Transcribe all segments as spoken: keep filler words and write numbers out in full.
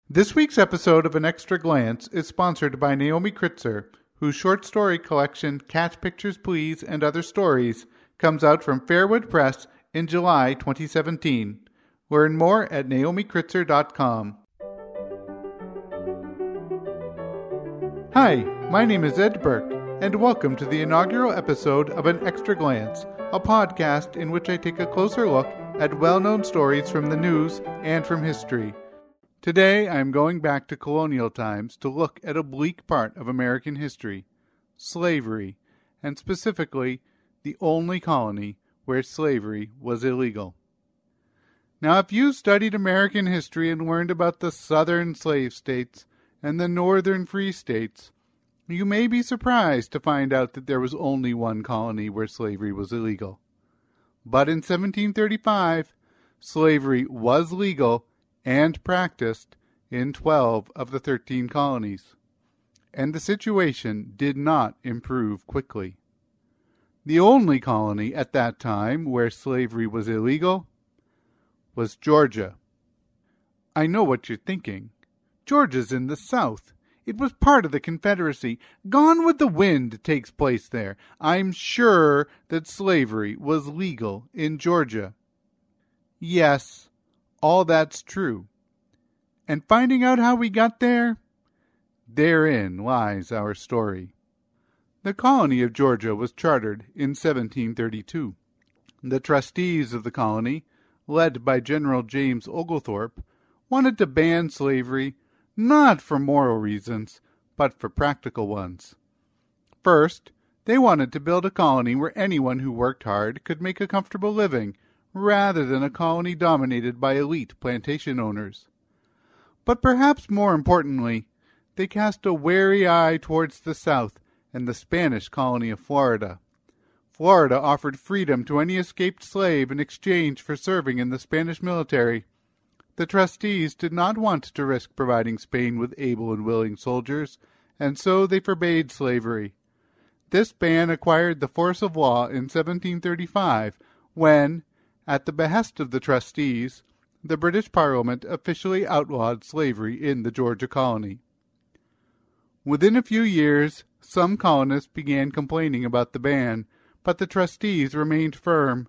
This week's episode of An Extra Glance is sponsored by Naomi Kritzer, whose short story collection Cat Pictures Please and Other Stories comes out from Fairwood Press in July twenty seventeen. Learn more at naomi kritzer dot com. Hi, my name is Ed Burke, and welcome to the inaugural episode of An Extra Glance, a podcast in which I take a closer look at well-known stories from the news and from history. Today, I am going back to colonial times to look at a bleak part of American history, slavery, and specifically, the only colony where slavery was illegal. Now, if you studied American history and learned about the southern slave states and the northern free states, you may be surprised to find out that there was only one colony where slavery was illegal. But in seventeen thirty-five, slavery was legal and practiced in twelve of the thirteen colonies, and the situation did not improve quickly. The only colony at that time where slavery was illegal was Georgia. I know what you're thinking. Georgia's in the South. It was part of the Confederacy. Gone with the Wind takes place there. I'm sure that slavery was legal in Georgia. Yes, all that's true. And finding out how we got there, therein lies our story. The colony of Georgia was chartered in seventeen thirty-two. The trustees of the colony, led by General James Oglethorpe, wanted to ban slavery not for moral reasons, but for practical ones. First, they wanted to build a colony where anyone who worked hard could make a comfortable living, rather than a colony dominated by elite plantation owners. But perhaps more importantly, they cast a wary eye towards the South and the Spanish colony of Florida. Florida offered freedom to any escaped slave in exchange for serving in the Spanish military. The trustees did not want to risk providing Spain with able and willing soldiers, and so they forbade slavery. This ban acquired the force of law in seventeen thirty-five, when, at the behest of the trustees, the British Parliament officially outlawed slavery in the Georgia colony. Within a few years, some colonists began complaining about the ban, but the trustees remained firm.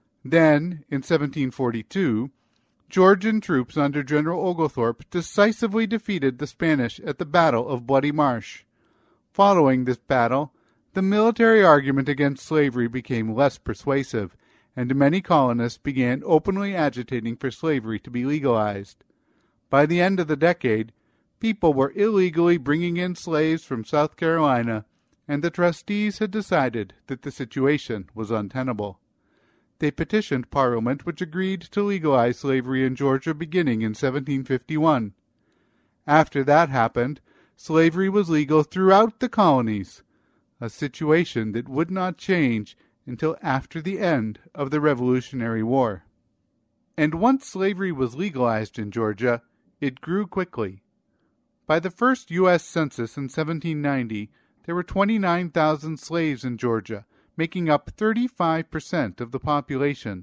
Then, in seventeen forty-two, Georgian troops under General Oglethorpe decisively defeated the Spanish at the Battle of Bloody Marsh. Following this battle, the military argument against slavery became less persuasive, and many colonists began openly agitating for slavery to be legalized. By the end of the decade, people were illegally bringing in slaves from South Carolina, and the trustees had decided that the situation was untenable. They petitioned Parliament, which agreed to legalize slavery in Georgia beginning in seventeen fifty-one. After that happened, slavery was legal throughout the colonies, a situation that would not change until after the end of the Revolutionary War. And once slavery was legalized in Georgia, it grew quickly. By the first U S Census in seventeen ninety, there were twenty-nine thousand slaves in Georgia, making up thirty-five percent of the population.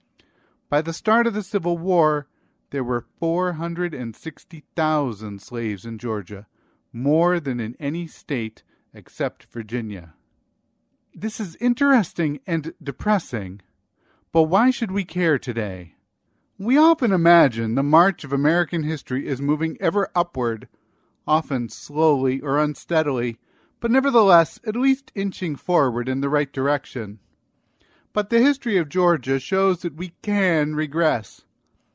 By the start of the Civil War, there were four hundred sixty thousand slaves in Georgia, more than in any state except Virginia. This is interesting and depressing, but why should we care today? We often imagine the march of American history is moving ever upward, often slowly or unsteadily, but nevertheless at least inching forward in the right direction. But the history of Georgia shows that we can regress.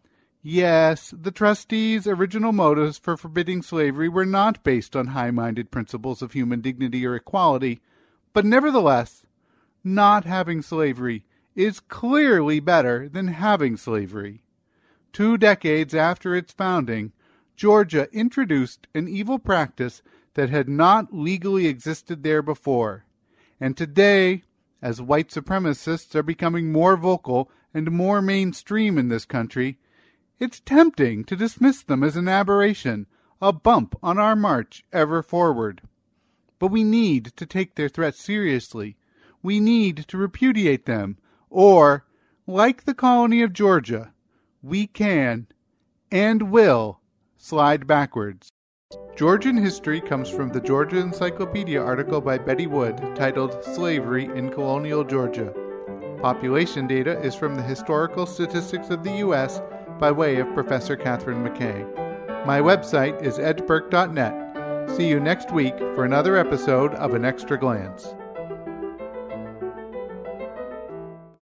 Yes, the trustees' original motives for forbidding slavery were not based on high-minded principles of human dignity or equality, but nevertheless, not having slavery is clearly better than having slavery. Two decades after its founding, Georgia introduced an evil practice that had not legally existed there before. And today, as white supremacists are becoming more vocal and more mainstream in this country, it's tempting to dismiss them as an aberration, a bump on our march ever forward. But we need to take their threats seriously. We need to repudiate them, or, like the colony of Georgia, we can and will Slide Backwards. Georgian history comes from the Georgia Encyclopedia article by Betty Wood titled Slavery in Colonial Georgia. Population data is from the Historical Statistics of the U S by way of Professor Catherine McKay. My website is ed burke dot net. See you next week for another episode of An Extra Glance.